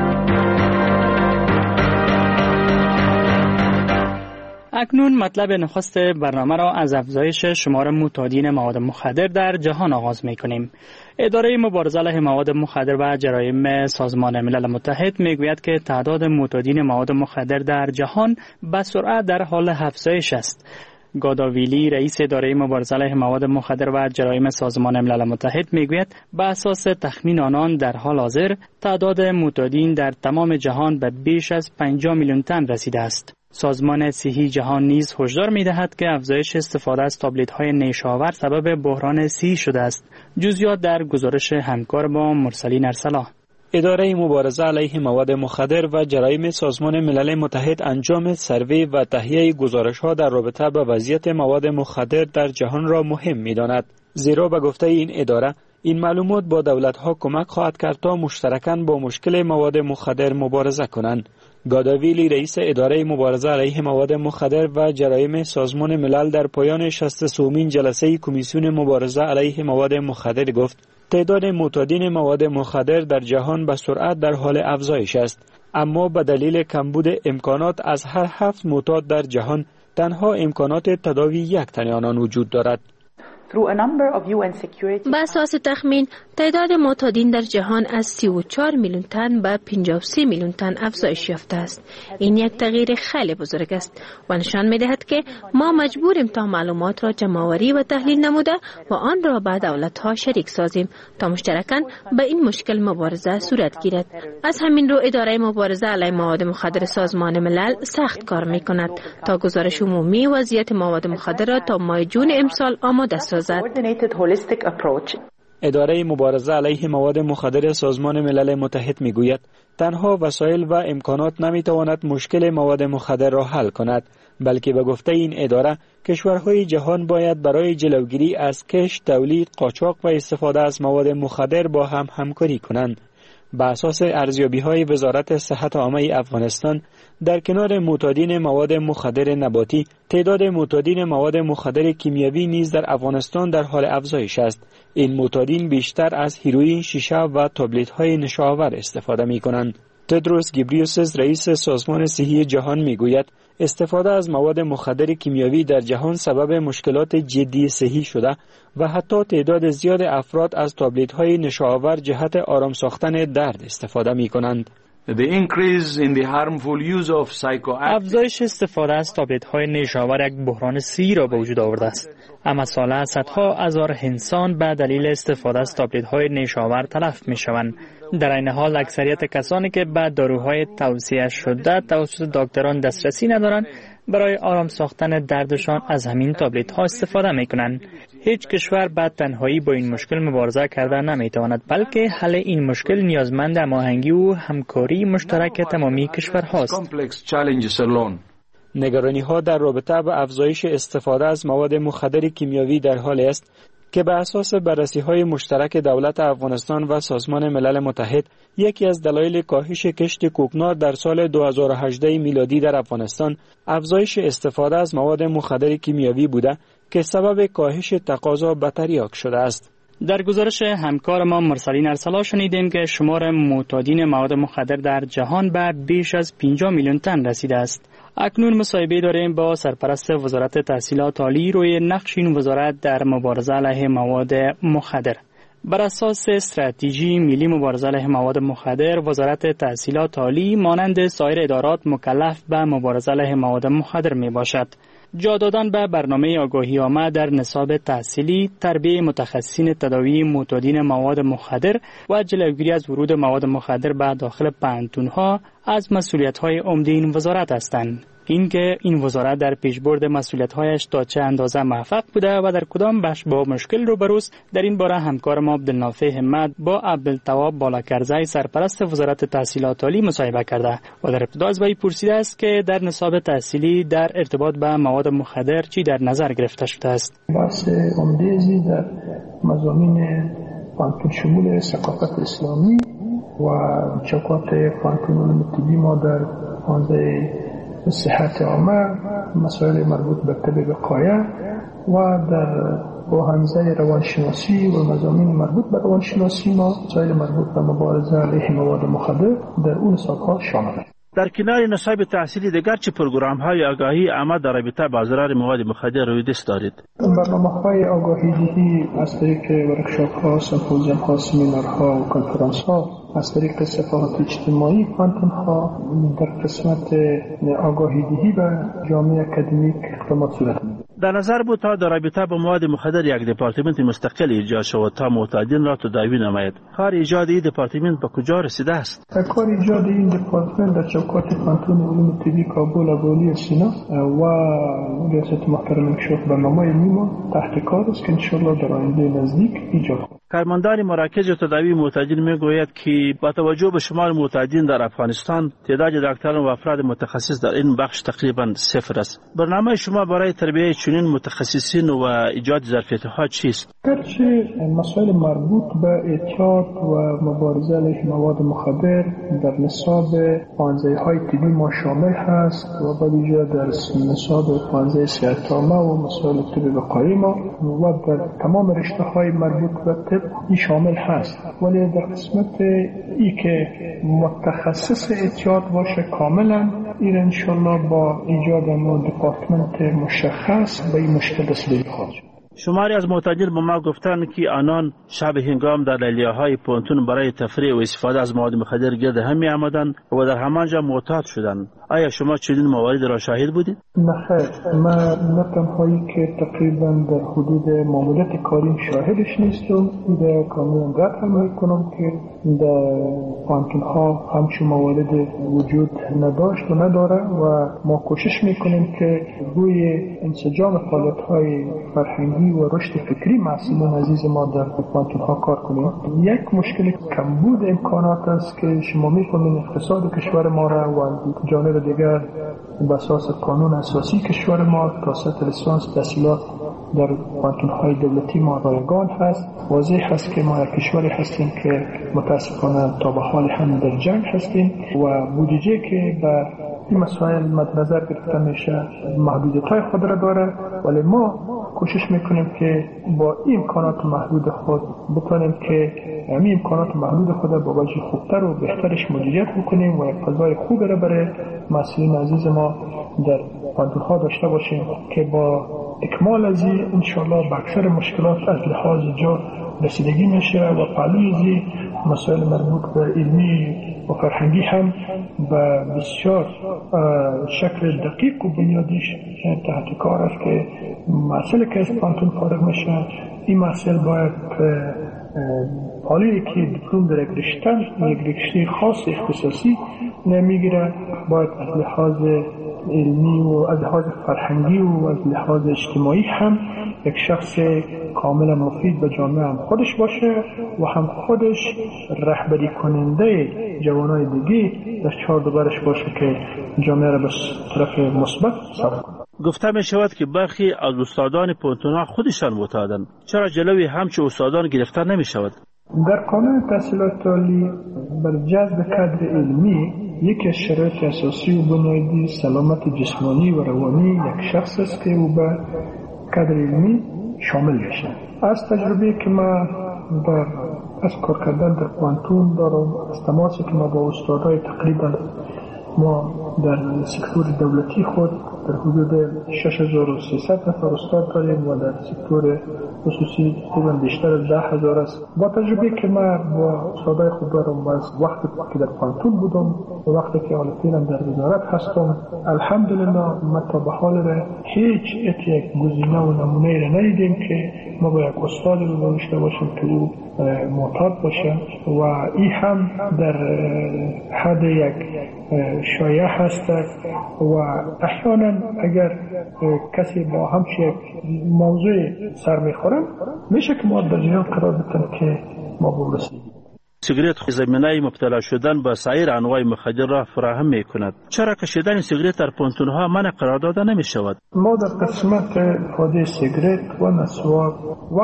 اکنون مطلب نخست برنامه را از افزایش شمار معتادین مواد مخدر در جهان آغاز می‌کنیم. اداره مبارزه علیه مواد مخدر و جرایم سازمان ملل متحد میگوید که تعداد معتادین مواد مخدر در جهان به سرعت در حال افزایش است. گاداویلی رئیس اداره مبارزه علیه مواد مخدر و جرایم سازمان ملل متحد میگوید به اساس تخمین آنان در حال حاضر تعداد معتادین در تمام جهان به بیش از 50 میلیون تن رسیده است. سازمان صحی جهان نیز هشدار می‌دهد که افزایش استفاده از تابلت‌های نیشاور سبب بحران صحی شده است. جزئیات در گزارش همکار با مرسلین ارسلا. اداره مبارزه علیه مواد مخدر و جرایم سازمان ملل متحد انجام سروی و تهیه گزارش‌ها در رابطه با وضعیت مواد مخدر در جهان را مهم می‌داند. زیرا به گفته این اداره این معلومات با دولت‌ها کمک خواهد کرد تا مشترکاً با مشکل مواد مخدر مبارزه کنند. گاداویلی رئیس اداره مبارزه علیه مواد مخدر و جرایم سازمان ملل در پایان 63مین جلسه کمیسیون مبارزه علیه مواد مخدر گفت تعداد معتادین مواد مخدر در جهان به سرعت در حال افزایش است، اما به دلیل کمبود امکانات از هر 7 معتاد در جهان تنها امکانات تداوی 1 تن آنان وجود دارد. به اساس تخمین تعداد معتادین در جهان از 34 میلیون تن به 53 میلیون تن افزایش یافته است. این یک تغییر خیلی بزرگ است و نشان می‌دهد که ما مجبوریم تا معلومات را جمع‌آوری و تحلیل نموده و آن را با دولت‌ها شریک سازیم تا مشترکاً به این مشکل مبارزه صورت گیرد. از همین رو اداره مبارزه علیه مواد مخدر سازمان ملل سخت کار می‌کند تا گزارش عمومی وضعیت مواد مخدر را تا ماه جون امسال آماده سازد. اداره مبارزه علیه مواد مخدر سازمان ملل متحد میگوید تنها وسایل و امکانات نمیتواند مشکل مواد مخدر را حل کند، بلکه به گفته این اداره کشورهای جهان باید برای جلوگیری از کشت، تولید، قاچاق و استفاده از مواد مخدر با هم همکاری کنند. بر اساس ارزیابی‌های وزارت صحت عامه افغانستان در کنار معتادین مواد مخدر نباتی، تعداد معتادین مواد مخدر کیمیاوی نیز در افغانستان در حال افزایش است. این معتادین بیشتر از هیروئین، شیشه و تابلت‌های نشاور استفاده می‌کنند. تدروس گبریوسس رئیس سازمان صحی جهان میگوید استفاده از مواد مخدر کیمیاوی در جهان سبب مشکلات جدی صحی شده و حتی تعداد زیاد افراد از تابلت‌های نشاآور جهت آرام ساختن درد استفاده می‌کنند. افزایش استفاده از تابلت‌های نشاآور یک بحران صحی را به وجود آورده است. اما ساله صدها هزار انسان به دلیل استفاده از تابلت‌های نشاآور تلف می‌شوند. در این حال اکثریت کسانی که به داروهای توصیه شده توسط دکتران دسترسی ندارند برای آرام ساختن دردشان از همین تابلت‌ها استفاده می‌کنند. هیچ کشور به تنهایی با این مشکل مبارزه کرده نمی‌تواند، بلکه حل این مشکل نیازمند هماهنگی و همکاری مشترک تمامی کشورهاست. نگرانی‌ها در رابطه با افزایش استفاده از مواد مخدر کیمیاوی در حال است که به اساس بررسی‌های مشترک دولت افغانستان و سازمان ملل متحد یکی از دلایل کاهش کشت کوکنار در سال 2018 میلادی در افغانستان افزایش استفاده از مواد مخدر کیمیاوی بوده که سبب کاهش تقاضا به تریاک شده است. در گزارش همکار ما مرسلین ارسلا شنیدیم که شمار معتادین مواد مخدر در جهان به بیش از 50 میلیون تن رسیده است. اکنون مصاحبه داریم با سرپرست وزارت تحصیلات عالی روی نقش این وزارت در مبارزه علیه مواد مخدر. بر اساس استراتژی ملی مبارزه علیه مواد مخدر، وزارت تحصیلات عالی مانند سایر ادارات مکلف به مبارزه علیه مواد مخدر می باشد. جا دادن به برنامه آگاهی عامه در نصاب تحصیلی، تربیت متخصصین تداوی معتادین مواد مخدر و جلوگیری از ورود مواد مخدر به داخل پانتون‌ها از مسئولیت‌های عمده این وزارت هستند. اینکه این وزارت در پیشبرد مسئولیت‌هایش تا چه اندازه موفق بوده و در کدام بخش با مشکل روبروست، در این باره همکار ما عبدالنافع همت با عبدالتواب بالاکرزی سرپرست وزارت تحصیلات عالی مصاحبه کرده و در ابتدا از وی پرسیده است که در نصاب تحصیلی در ارتباط به مواد مخدر چی در نظر گرفته شده است. بحث عمده در مضامین پانتون شمول ثقافت اسلامی و چوکات پانتون علوم طبی ما در حوزه صحت عامه، مسائل مربوط به طب وقایه و در حوزه روانشناسی و مضامین مربوط به روانشناسی ما مسائل مربوط به مبارزه علیه مواد مخدر در اون نصاب‌ها شامل است. در کنار نصاب تحصیلی دیگر چه پروگرام‌های آگاهی عامه در رابطه با ضرر مواد مخدر روی دست دارید؟ برنامه‌های آگاهی دهی از طریق ورکشاپ‌ها، سمپوزیوم‌ها، سمینارها و کنفرانس‌ها، از طریق صفحات اجتماعی پانتون‌ها در قسمت آگاهی دهی به جامعه اکادمیک اقدامات صورت می‌گیرد. در نظر بود تا در رابطه با مواد مخدر یک دپارتمنت مستقل ایجاد شود تا معتادین را تداوی نماید. کار ایجاد این دپارتمنت به کجا رسیده است؟ کار ایجاد این دپارتمنت در چوکات پانتون علوم طبی کابل ابوعلی سینا و ریاست محترم کشف برنامه نیما تحت کار است که انشالله در آینده نزدیک ایجاد خواهد. کارمندان مراکز تداوی معتادین میگوید که با توجه به شمار معتادین در افغانستان تعداد دکتران و افراد متخصص در این بخش تقریبا صفر است. برنامه شما برای تربیت چنین متخصصین و ایجاد ظرفیت‌ها چیست؟ گرچه مسائل مربوط به اعتیاد و مبارزه علیه مواد مخدر در نصاب پانزه‌های طبی ما شامل هست و به ویژه در نصاب پانزه صحت عامه و مسائل طب وقایه ما و در تمام رشته‌های مربوط به طب این شامل هست، ولی در قسمت ای که متخصص اعتیاد باشه کاملا این انشالله با ایجاد نوع دپارتمنت مشخص به این مشکل رسیدگی خواهد شد. شماری از معتادین به ما گفتند که آنان شب هنگام در لیلیه‌های پانتون برای تفریح و استفاده از مواد مخدر گرد هم می‌آمدند و در همانجا معتاد شدند. آیا شما چنین موارد را شاهد بودید؟ نه خیر، من نه تنهایی که تقریبا در حدود ماموریت کاریم شاهدش نیستم، در کاملا رد هم میکنم که در پانتون‌ها همچون موارد وجود نداشت و نداره و ما کوشش میکنیم که روی انسجام فعالیت‌های فرهنگی و رشد فکری معصومان عزیز ما در پانتون‌ها کار کنیم. یک مشکل کمبود امکانات است که شما می‌فهمید اقتصاد کشور ما را و جانب دیگر به اساس قانون اساسی کشور ما تا سطح لیسانس تحصیلات در پانتون‌های دولتی ما رایگان هست. واضح هست که ما کشوری هستیم که متاسفانه تا به حال هم در جنگ هستیم و بودجه که بر این مسائل مد نظر گرفته میشه محدودیت‌های خود را داره، ولی ما کوشش میکنیم که با این امکانات محدود خود بتونیم که همین امکانات محدود خود با وجه خوبتر و بهترش مدیریت بکنیم و یک فضای خوبی را برای مسئولین عزیز ما در پانتون‌ها داشته باشیم که با اکمال از این انشاءالله به اکثر مشکلات از لحاظ جا رسیدگی میشه و پهلوی از مسائل مربوط به علمی و فرهنگی هم به بسیار شکل دقیق و بنیادیش تحت کار است که مسئله که از پانتون فارغ میشه این مسئله باید حالی که دیپلم در یک رشته خاص اختصاصی نمیگیره باید از لحاظ علمی و از لحاظ فرهنگی و از لحاظ اجتماعی هم یک شخص کاملا مفید به جامعه هم خودش باشه و هم خودش رهبری کننده جوانای دیگه در چهار دوبرش باشه که جامعه را به طرف مثبت سوق کنه. گفته می شود که برخی از استادان پانتون‌ها خودشان معتادند. چرا جلوی همچون استادان گرفتن نمی شود؟ در قانون تحصیلات عالی بر جذب کادر علمی یکی از شرایط اساسی و بنیادی سلامت جسمانی و روانی یک شخص است که او به کادر علمی شامل بشه. از تجربه که من از کار کردن در پانتون دارم، از تماسی که ما با استادای تقریبا ما در سکتور دولتی خود در حدود 6300 نفر استاد داریم و در سکتور خصوصی تقریبا بیشتر از 10,000 است. با تجربه که من با استادای خود دارم و از وقتی که در پانتون بودم و وقتی که حالتینم در وزارت هستم، الحمدلله ما تا به حال هیچ یک گزینه و نمونه را ندیدیم که ما با یک استاد رو داشته باشیم که او معتاد باشه و این هم در حد یک شایعه هست و احیانا اگر کسی با همچین یک موضوع سر میخورن میشه که ما در جریان قرار بدیم که ما برسیم. سیگارت زمینه مبتلا شدن با سایر انواع مخدر را فراهم می کند. چرا کشیدن سیگارت در پانتون‌ها منع قرار داده نمی شود؟ ما در قسمت استفاده سیگارت و نسواک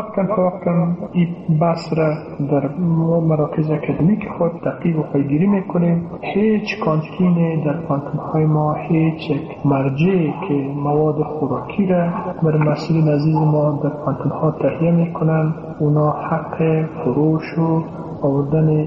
وقتا این بحث را در مراکز اکادمیک خود تحقیق و پیگیری میکنیم. هیچ کانتین در پانتون‌های ما، هیچ مرجعی که مواد خوراکی را بر مسئولین عزیز ما در پانتون‌ها تهیه میکنن اونا حق فروش و آوردن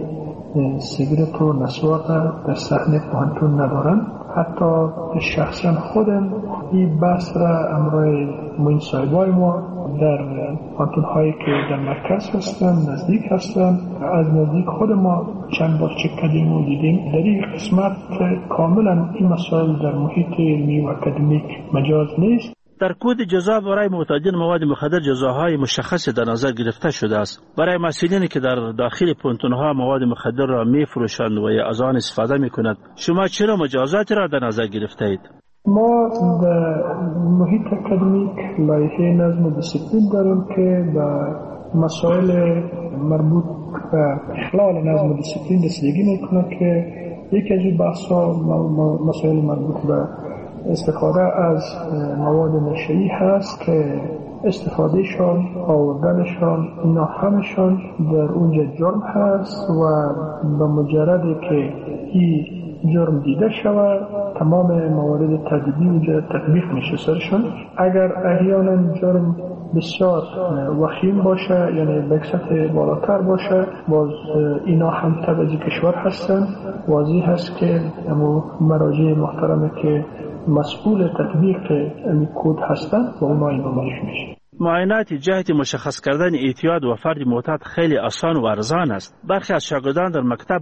سیگارت و نسواک در صحنه پانتون ندارن. حتی شخصا خودم این بحث را امروی موین صاحبای ما در پانتون هایی که در مرکز هستن نزدیک هستن از نزدیک خود ما چند بار چک کردیم و دیدیم در این قسمت کاملا این مسائل در محیط علمی و اکادمیک مجاز نیست. در کود جزا برای معتادین مواد مخدر جزاهای مشخصی در نظر گرفته شده است. برای مسئولینی که در داخل پانتون‌ها مواد مخدر را می‌فروشند و از آن استفاده می‌کنند، شما چرا مجازاتی را در نظر گرفته اید؟ ما در محیط اکادمیک لایحه نظم و دیسیپلین داریم که به مسائل مربوط به اخلال نظم و دیسیپلین رسیدگی می‌کنه که یکی از این بحث‌ها مسائل مربوط به استفاده از مواد نشه‌ای هست که استفادهشان، آوردنشان، اینا همشان در اونجا جرم هست و به مجردی که این جرم دیده شود تمام موارد تادیبی اونجا تطبیق میشه سرشون. اگر احیانا جرم بسیار وخیم باشه یعنی به سطح بالاتر باشه باز اینا هم تبعی کشور هستن. واضح هست که مراجع محترمه که مسئول تطبیق این کد هستند و اونا این نمایش میشه. معاینات جهت مشخص کردن اعتیاد و فرد معتاد خیلی آسان و ارزان است. برخی از شاگردان در مکتب